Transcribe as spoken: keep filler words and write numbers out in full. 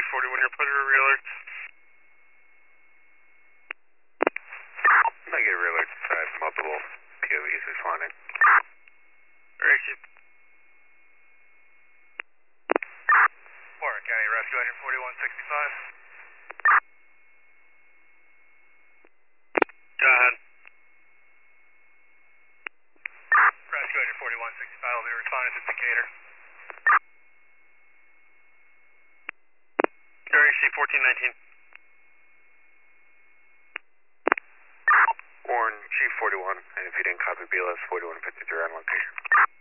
forty-one, your predator re-alert. Negative re-alert, I have multiple P O Vs responding. Alright, keep. Warren County, rescue engine forty-one sixty-five. Go ahead. Rescue engine forty-one sixty-five will be responding to Decatur. R H C fourteen nineteen. Warren, Chief forty-one, and if you didn't copy B L S forty-one fifty-three on location.